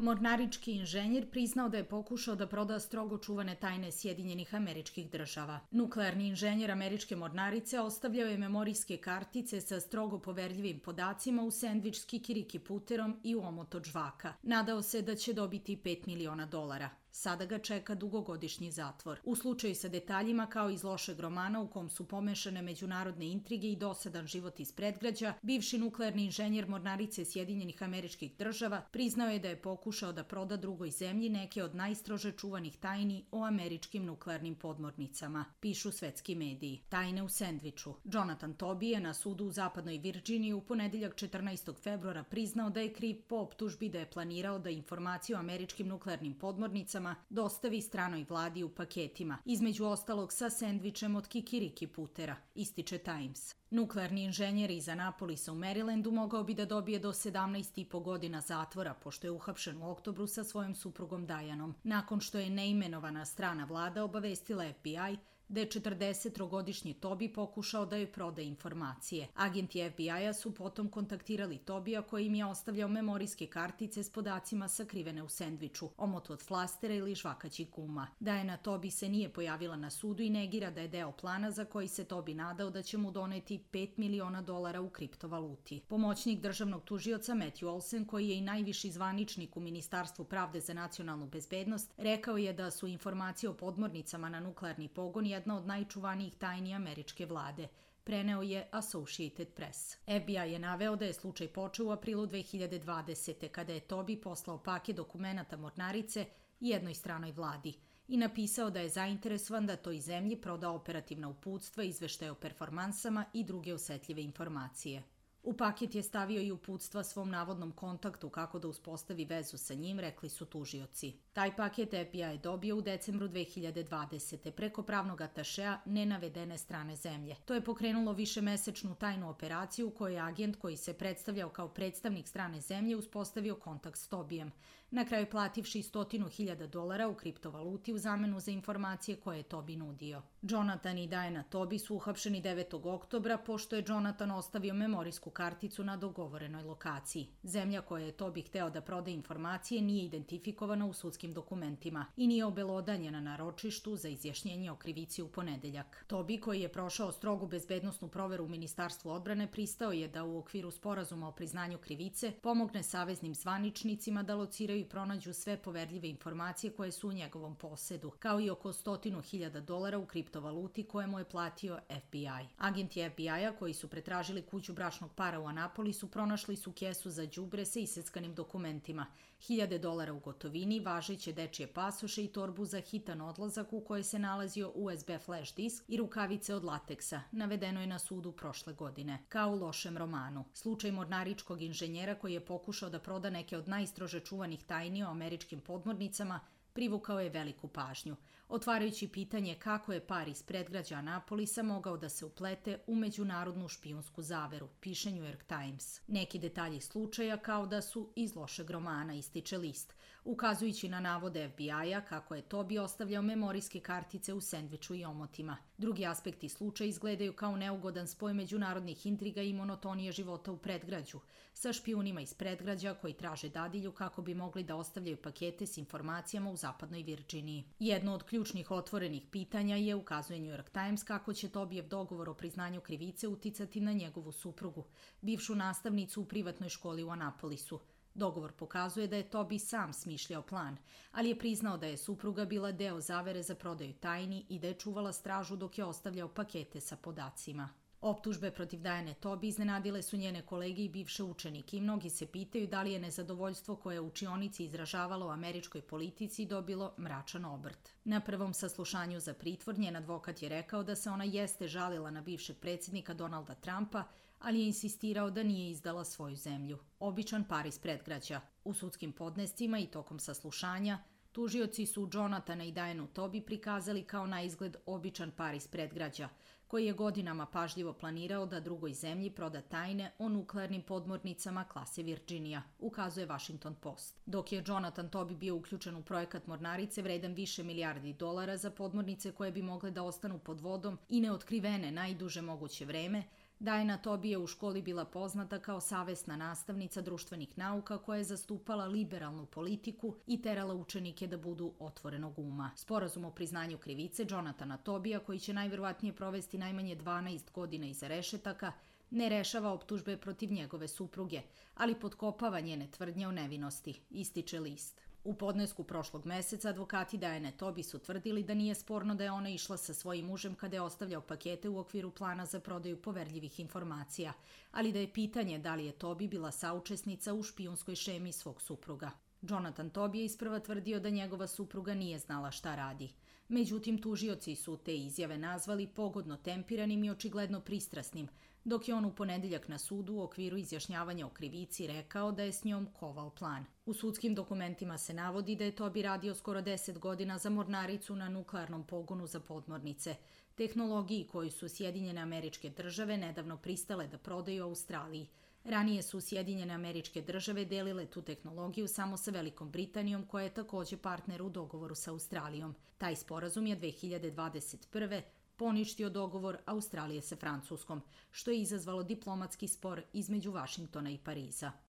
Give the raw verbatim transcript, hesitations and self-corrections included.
Mornarički inženjer priznao da je pokušao da proda strogo čuvane tajne Sjedinjenih Američkih Država. Nuklearni inženjer američke mornarice ostavljao je memorijske kartice sa strogo poverljivim podacima u sendvič s kikiriki puterom i u omot od žvaka. Nadao se da će dobiti pet miliona dolara. Sada ga čeka dugogodišnji zatvor. U slučaju sa detaljima kao iz lošeg romana u kom su pomešane međunarodne intrige i dosadan život iz predgrađa, bivši nuklearni inženjer mornarice Sjedinjenih Američkih Država priznao je da je pokušao da proda drugoj zemlji neke od najstrože čuvanih tajni o američkim nuklearnim podmornicama, pišu svetski mediji. Tajne u sendviču. Jonathan Toby je na sudu u zapadnoj Virdžiniji u ponedeljak četrnaestog februara priznao da je kriv po optužbi da je planirao da informacije o američkim nuklearnim podmornicama dostavi stranoj vladi u paketima, između ostalog sa sendvičem od kikiriki putera, ističe Times. Nuklearni inženjer iz Anapolisa u Marylandu mogao bi da dobije do sedamnaest i po godina zatvora, pošto je uhapšen u oktobru sa svojom suprugom Dianom, nakon što je neimenovana strana vlada obavestila F B I da je četrdesettrogodišnji Toby pokušao da joj proda informacije. Agenti F B I-a su potom kontaktirali Tobija koji im je ostavljao memorijske kartice s podacima sakrivene u sendviču, omot od flastera ili žvakaćih guma. Diana Toby se nije pojavila na sudu i negira da je deo plana za koji se Toby nadao da će mu doneti pet miliona dolara u kriptovaluti. Pomoćnik državnog tužioca Matthew Olsen, koji je i najviši zvaničnik u Ministarstvu pravde za nacionalnu bezbednost, rekao je da su informacije o podmornicama na nuklearni pogon jedna od najčuvanijih tajni američke vlade, preneo je Associated Press. F B I je naveo da je slučaj počeo u aprilu dve hiljade dvadesete. kada je Toby poslao paket dokumenata mornarice jednoj stranoj vladi i napisao da je zainteresovan da toj zemlji proda operativna uputstva, izveštaje o performansama i druge osetljive informacije. U paket je stavio i uputstva svom navodnom kontaktu kako da uspostavi vezu sa njim, rekli su tužioci. Taj paket F B I je dobio u decembru dve hiljade dvadesete. preko pravnog atašea nenavedene strane zemlje. To je pokrenulo višemesečnu tajnu operaciju u kojoj je agent koji se predstavljao kao predstavnik strane zemlje uspostavio kontakt s Tobijem, na kraju plativši stotinu hiljada dolara u kriptovaluti u zamenu za informacije koje je Toby nudio. Jonathan i Diana Toby su uhapšeni devetog oktobra pošto je Jonathan ostavio memorijsku karticu na dogovorenoj lokaciji. Zemlja koja je Toby hteo da proda informacije nije identifikovana u sudskim dokumentima i nije obelodanjena na ročištu za izjašnjenje o krivici u ponedeljak. Toby, koji je prošao strogu bezbednosnu proveru u Ministarstvu odbrane, pristao je da u okviru sporazuma o priznanju krivice pomogne saveznim zvaničnicima da lociraju i pronađu sve poverljive informacije koje su u njegovom posedu, kao i oko stotinu hiljada dolara u kriptovaluti koje mu je platio F B I. Agenti F B I-a koji su pretražili kuću bračnog para u Anapolisu pronašli su kesu za đubre sa iseckanim dokumentima, hiljade dolara u gotovini, važeće dečije pasoše i torbu za hitan odlazak u kojoj se nalazio U S B flash disk i rukavice od lateksa, navedeno je na sudu prošle godine. Kao u lošem romanu. Slučaj mornaričkog inženjera koji je pokušao da proda neke od najstrože čuvanih tajni o američkim podmornicama privukao je veliku pažnju, otvarajući pitanje kako je par iz predgrađa Anapolisa mogao da se uplete u međunarodnu špijunsku zaveru, piše New York Times. Neki detalji slučaja kao da su iz lošeg romana, ističe list, ukazujući na navode F B I-a kako je Toby ostavljao memorijske kartice u sendviču i omotima. Drugi aspekti slučaja izgledaju kao neugodan spoj međunarodnih intriga i monotonije života u predgrađu, sa špijunima iz predgrađa koji traže dadilju kako bi mogli da ostavljaju pakete s informacijama u zapadnoj Virdžiniji. Jedno od ključnih otvorenih pitanja je, ukazuje New York Times, kako će Tobijev dogovor o priznanju krivice uticati na njegovu suprugu, bivšu nastavnicu u privatnoj školi u Anapolisu. Dogovor pokazuje da je Toby sam smišljao plan, ali je priznao da je supruga bila deo zavere za prodaju tajni i da je čuvala stražu dok je ostavljao pakete sa podacima. Optužbe protiv Diane Toby iznenadile su njene kolege i bivše učenike i mnogi se pitaju da li je nezadovoljstvo koje je u učionici izražavalo u američkoj politici dobilo mračan obrt. Na prvom saslušanju za pritvor njen advokat je rekao da se ona jeste žalila na bivšeg predsjednika Donalda Trumpa, ali je insistirao da nije izdala svoju zemlju. Običan par iz predgrađa. U sudskim podnescima i tokom saslušanja tužioci su Jonathana i Dianu Toby prikazali kao na izgled običan par iz predgrađa, koji je godinama pažljivo planirao da drugoj zemlji proda tajne o nuklearnim podmornicama klase Virginia, ukazuje Washington Post. Dok je Jonathan Toby bio uključen u projekat mornarice vredan više milijardi dolara za podmornice koje bi mogle da ostanu pod vodom i neotkrivene najduže moguće vreme, Diana Tobi je u školi bila poznata kao savesna nastavnica društvenih nauka koja je zastupala liberalnu politiku i terala učenike da budu otvorenog uma. Sporazum o priznanju krivice Jonathana Tobija, koji će najverovatnije provesti najmanje dvanaest godina iza rešetaka, ne rešava optužbe protiv njegove supruge, ali potkopava njene tvrdnje o nevinosti, ističe list. U podnesku prošlog meseca advokati Diane Tobi su tvrdili da nije sporno da je ona išla sa svojim mužem kada je ostavljao pakete u okviru plana za prodaju poverljivih informacija, ali da je pitanje da li je Tobi bila saučesnica u špijunskoj šemi svog supruga. Jonathan Tobi je isprva tvrdio da njegova supruga nije znala šta radi. Međutim, tužioci su te izjave nazvali pogodno tempiranim i očigledno pristrasnim, dok je on u ponedeljak na sudu u okviru izjašnjavanja o krivici rekao da je s njom kovao plan. U sudskim dokumentima se navodi da je Tobi radio skoro deset godina za mornaricu na nuklearnom pogonu za podmornice, tehnologiji koju su Sjedinjene Američke Države nedavno pristale da prodaju Australiji. Ranije su Sjedinjene Američke Države delile tu tehnologiju samo sa Velikom Britanijom, koja je takođe partner u dogovoru sa Australijom. Taj sporazum je dve hiljade dvadeset prve poništio dogovor Australije sa Francuskom, što je izazvalo diplomatski spor između Vašingtona i Pariza.